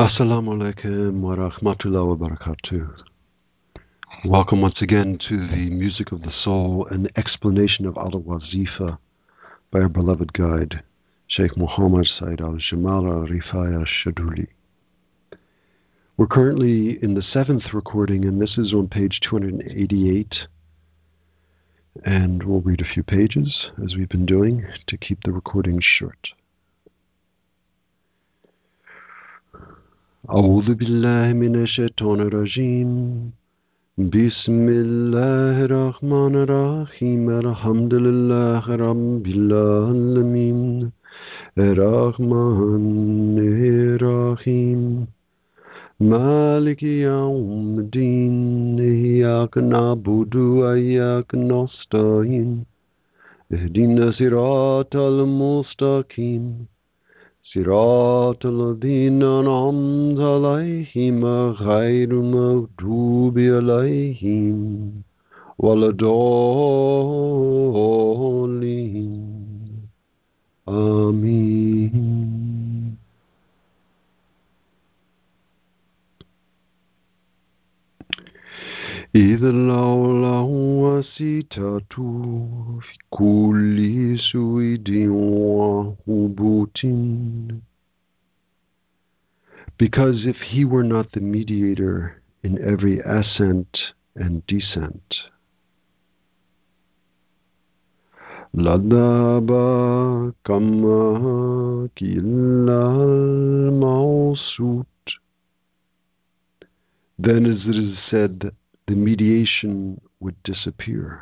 Assalamu alaikum wa rahmatullahi wa barakatuh. Welcome once again to the Music of the Soul, an explanation of Al-Wazifa by our beloved guide, Sheikh Muhammad Said Al-Jamal Al-Rifai Al-Shaduli. We're currently in the 7th recording, and this is on page 288. And we'll read a few pages, as we've been doing, to keep the recording short. أعوذ بالله من الشيطان الرجيم بسم الله الرحمن الرحيم الحمد لله رب العالمين الرحمن الرحيم مالك يوم الدين إياك نعبد وإياك نستعين اهدنا الصراط المستقيم صراط الذين أنعمت عليهم غير المغضوب عليهم ولا الضالين آمين. إذ لولا وسيطة في كل سويد وهبوط. Because if he were not the mediator in every ascent and descent, لَذَهَبَ كَمَا كِلَّا الْمَوْسُوطِ. Then, as it is said, the mediation would disappear.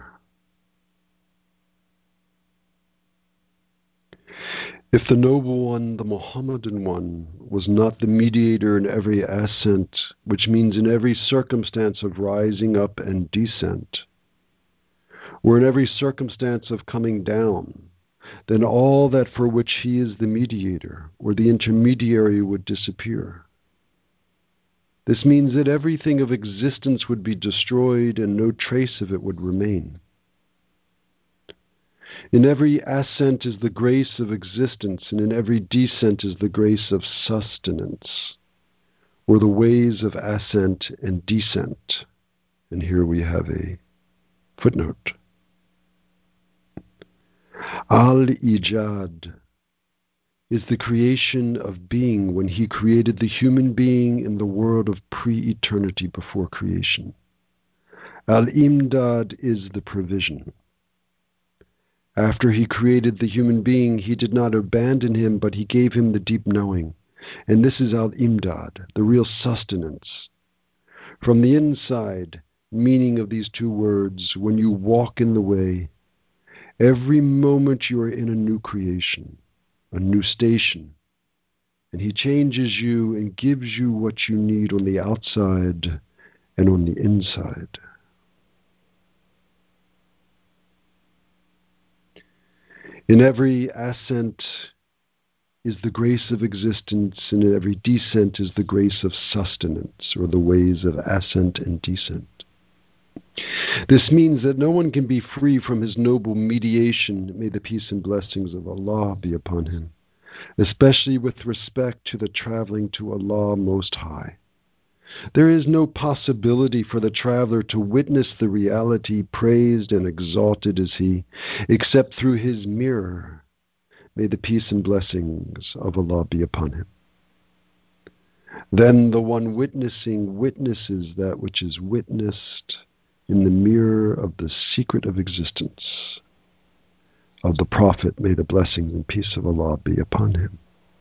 If the noble one, the Muhammadan one, was not the mediator in every ascent, which means in every circumstance of rising up and descent, or in every circumstance of coming down, then all that for which he is the mediator, or the intermediary, would disappear. This means that everything of existence would be destroyed and no trace of it would remain. In every ascent is the grace of existence, and in every descent is the grace of sustenance, or the ways of ascent and descent. And here we have a footnote. Al-Ijad is the creation of being when he created the human being in the world of pre-eternity before creation. Al-Imdad is the provision. After he created the human being, he did not abandon him, but he gave him the deep knowing. And this is Al-Imdad, the real sustenance. From the inside, meaning of these two words, when you walk in the way, every moment you are in a new creation, a new station, and he changes you and gives you what you need on the outside and on the inside. In every ascent is the grace of existence, and in every descent is the grace of sustenance, or the ways of ascent and descent. This means that no one can be free from his noble mediation, may the peace and blessings of Allah be upon him, especially with respect to the traveling to Allah Most High. There is no possibility for the traveler to witness the reality, praised and exalted as he, except through his mirror. May the peace and blessings of Allah be upon him. Then the one witnessing witnesses that which is witnessed in the mirror of the secret of existence of the Prophet. May the blessings and peace of Allah be upon him.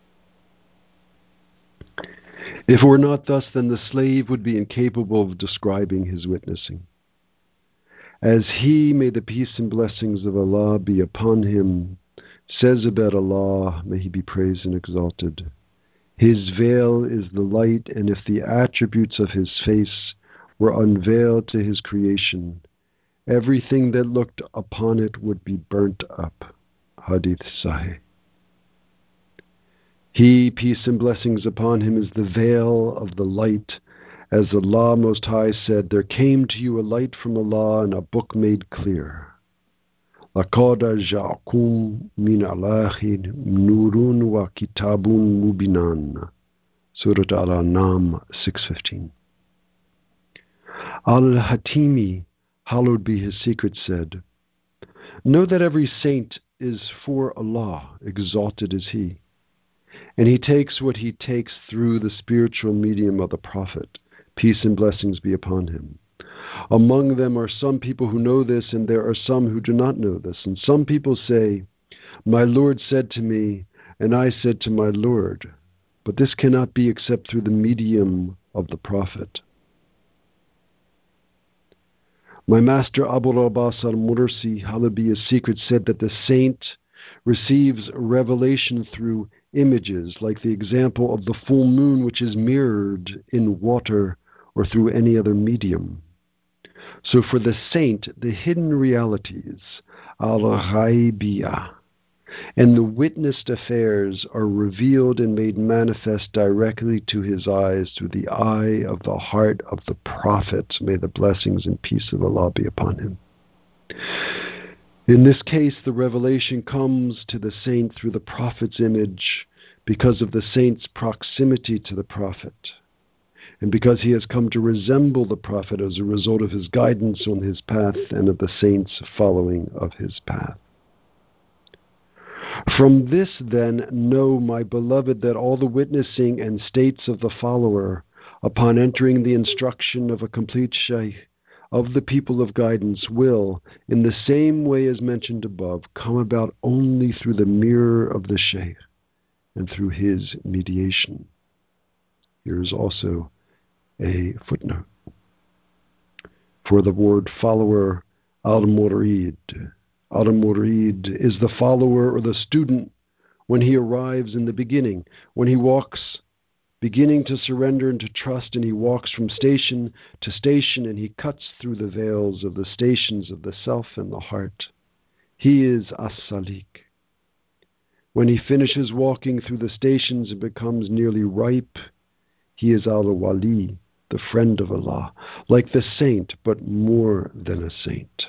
If it were not thus, then the slave would be incapable of describing his witnessing. As he, may the peace and blessings of Allah be upon him, says about Allah, may he be praised and exalted, his veil is the light, and if the attributes of his face were unveiled to his creation, everything that looked upon it would be burnt up. Hadith Sahih. He, peace and blessings upon him, is the veil of the light. As Allah Most High said, there came to you a light from Allah and a book made clear. لَقَدْ جَاءَكُم مِّنَ اللَّهِ نُورٌ وَكِتَابٌ مُّبِينٌ Surat Al-An'am 6:15. Al-Hatimi, hallowed be his secret, said, "Know that every saint is for Allah, exalted is He, and he takes what he takes through the spiritual medium of the Prophet, peace and blessings be upon him. Among them are some people who know this, and there are some who do not know this. And some people say, 'My Lord said to me, and I said to my Lord.' But this cannot be except through the medium of the Prophet." My master Abul Abbas al-Mursi, hallowed be his secret, said that the saint receives revelation through images, like the example of the full moon, which is mirrored in water or through any other medium. So for the saint, the hidden realities, al-ghaibiyah, and the witnessed affairs are revealed and made manifest directly to his eyes through the eye of the heart of the Prophet. May the blessings and peace of Allah be upon him. In this case, the revelation comes to the saint through the Prophet's image because of the saint's proximity to the Prophet, and because he has come to resemble the Prophet as a result of his guidance on his path and of the saint's following of his path. From this, then, know, my beloved, that all the witnessing and states of the follower, upon entering the instruction of a complete shaykh, of the people of guidance, will, in the same way as mentioned above, come about only through the mirror of the shaykh and through his mediation. Here is also a footnote. For the word follower, al-murid. Al-murid is the follower or the student when he arrives in the beginning, when he walks, beginning to surrender and to trust, and he walks from station to station, and he cuts through the veils of the stations of the self and the heart. He is as-salik. When he finishes walking through the stations and becomes nearly ripe, he is al-wali, the friend of Allah, like the saint, but more than a saint.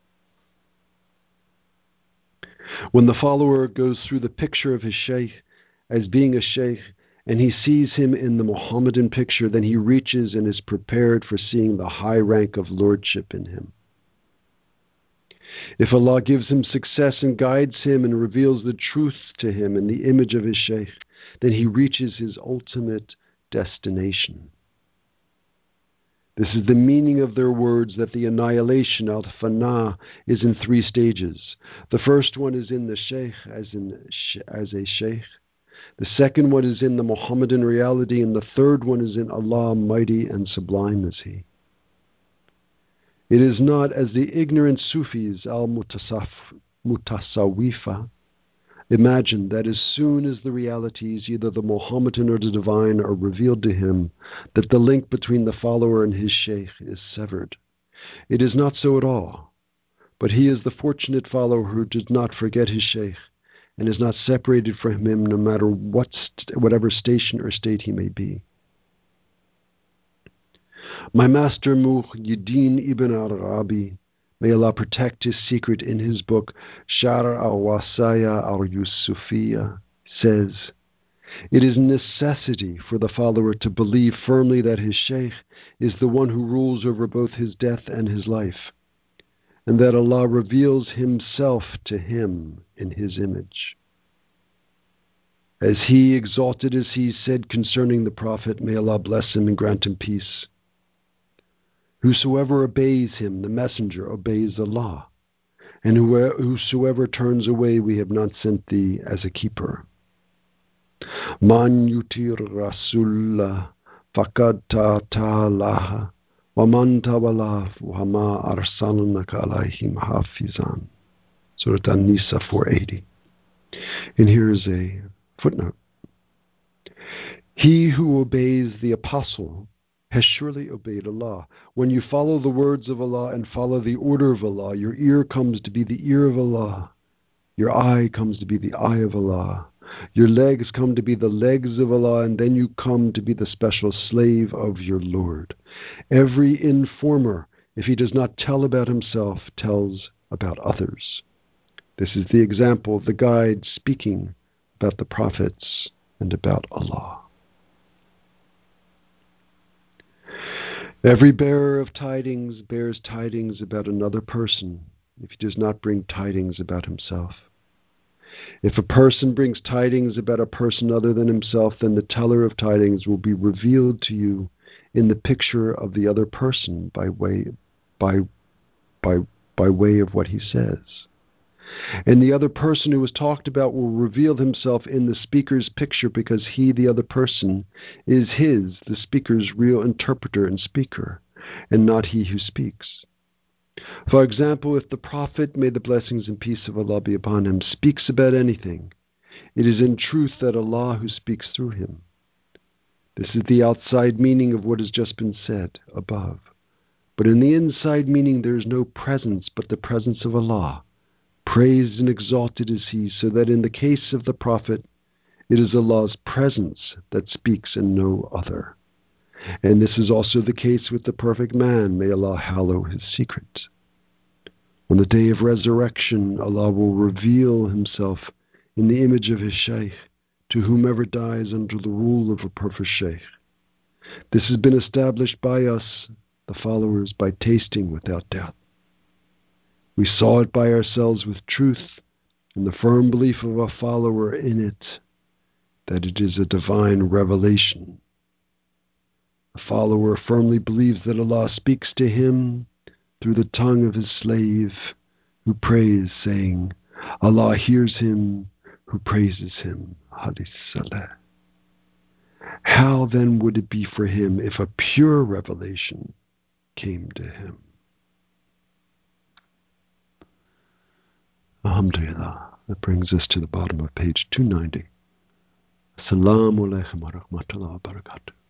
When the follower goes through the picture of his shaykh as being a shaykh, and he sees him in the Muhammadan picture, then he reaches and is prepared for seeing the high rank of lordship in him. If Allah gives him success and guides him and reveals the truth to him in the image of his shaykh, then he reaches his ultimate destination. This is the meaning of their words that the annihilation, al-fana, is in 3 stages. The first one is in the shaykh as a shaykh. The second one is in the Muhammadan reality, and the third one is in Allah, mighty and sublime is He. It is not as the ignorant Sufis, al-Mutasawifa, imagine that as soon as the realities, either the Muhammadan or the divine, are revealed to him, that the link between the follower and his shaykh is severed. It is not so at all, but he is the fortunate follower who does not forget his shaykh and is not separated from him no matter whatever station or state he may be. My master Muhyiddin ibn Arabi, may Allah protect his secret, in his book Sharh al-Wasaya al-Yusufiyya, says, "It is necessity for the follower to believe firmly that his shaykh is the one who rules over both his death and his life, and that Allah reveals himself to him in his image. As he, exalted as he, said concerning the Prophet, may Allah bless him and grant him peace, whosoever obeys him, the messenger, obeys Allah, and whosoever turns away, we have not sent thee as a keeper. Man yutir Rasulullah faqad ta'alaha wa man tawalla wa ma arsalnaka alayhim hafizan." Surah An-Nisa 480. And here is a footnote. He who obeys the apostle has surely obeyed Allah. When you follow the words of Allah and follow the order of Allah, your ear comes to be the ear of Allah, your eye comes to be the eye of Allah, your legs come to be the legs of Allah, and then you come to be the special slave of your Lord. Every informer, if he does not tell about himself, tells about others. This is the example of the guide speaking about the prophets and about Allah. Every bearer of tidings bears tidings about another person if he does not bring tidings about himself. If a person brings tidings about a person other than himself, then the teller of tidings will be revealed to you in the picture of the other person by way of what he says. And the other person who was talked about will reveal himself in the speaker's picture because he, the other person, is the speaker's real interpreter and speaker, and not he who speaks. For example, if the prophet, may the blessings and peace of Allah be upon him, speaks about anything, it is in truth that Allah who speaks through him. This is the outside meaning of what has just been said above. But in the inside meaning there is no presence but the presence of Allah. Praised and exalted is He, so that in the case of the Prophet, it is Allah's presence that speaks and no other. And this is also the case with the perfect man. May Allah hallow his secrets. On the day of resurrection, Allah will reveal Himself in the image of His Shaykh to whomever dies under the rule of a perfect Shaykh. This has been established by us, the followers, by tasting without doubt. We saw it by ourselves with truth and the firm belief of a follower in it, that it is a divine revelation. The follower firmly believes that Allah speaks to him through the tongue of His slave who prays, saying, Allah hears him who praises Him. Hadith Salah. How then would it be for him if a pure revelation came to him? Alhamdulillah. That brings us to the bottom of page 290. Assalamu alaikum wa rahmatullahi wa barakatuh.